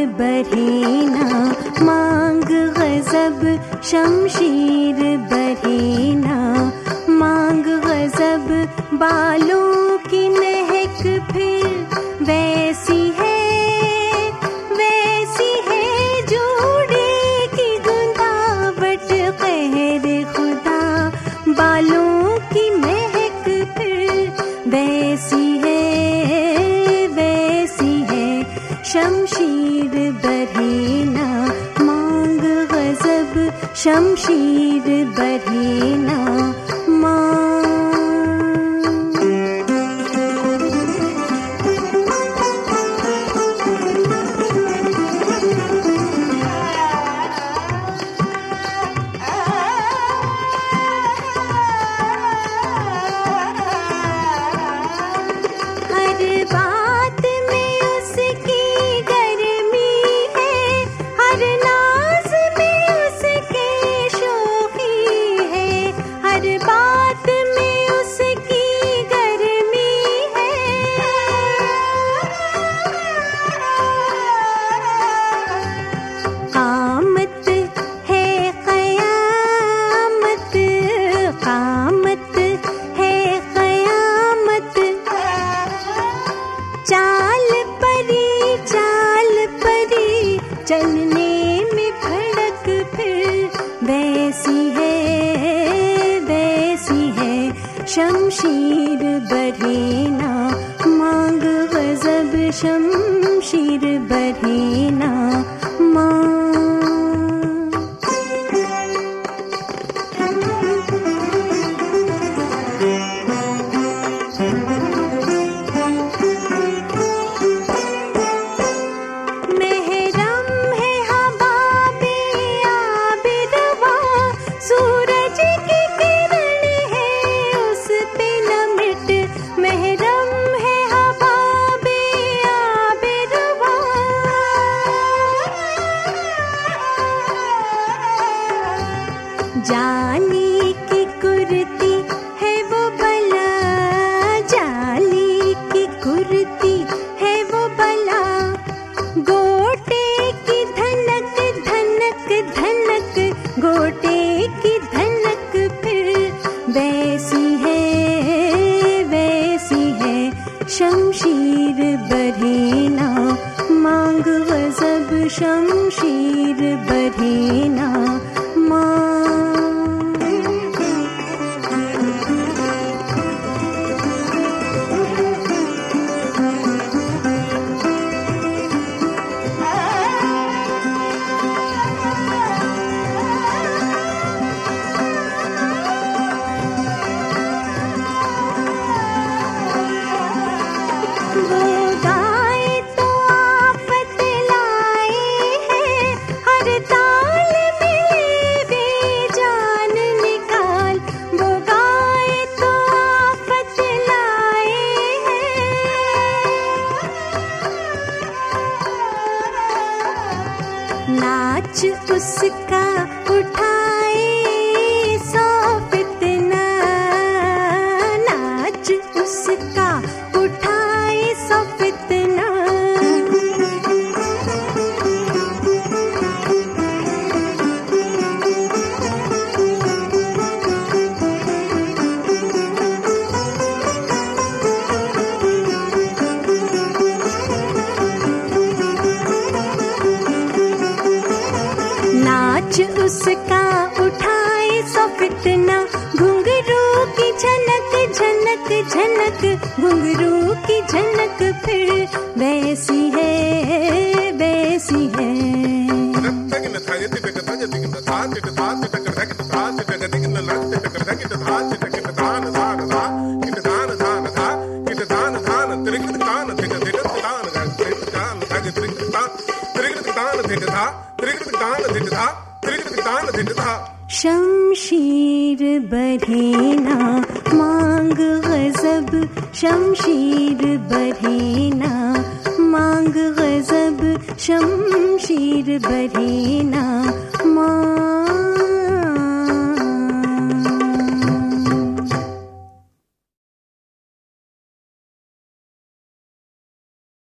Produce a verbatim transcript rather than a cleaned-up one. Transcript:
बरहेना, मांग गजब शमशीर बरहेना, मांग गजब बालों की महक फिर वैसी है, वैसी है जोड़े की गुंदावट कहर खुदा, बालों की महक फिर वैसी है, वैसी है शमशीर बरहेना, मांग गजब शमशीर बरहेना, मांग चलने में भड़क फिर वैसी है, वैसी है शमशीर बरहेना, मांग गजब शमशीर बरहेना, मांग जाली की कुर्ती है वो बला, जाली की कुर्ती है वो बला, गोटे की धनक धनक धनक, गोटे की धनक फिर वैसी है, वैसी है शमशीर बरहेना, मांग गजब शमशीर बरहेना, मांग नाच उसका उठाए सौ फितना, नाच उसका उठाए सौ फितना, नाच उसका उठाए सौ फितना, घुंघरू की झनक झनक झनक, घुंघरू की झनक फिर वैसी है, वैसी है शमशीर बरहेना, मांग गजब शमशीर बरहेना, मांग गजब शमशीर बरहेना, मांग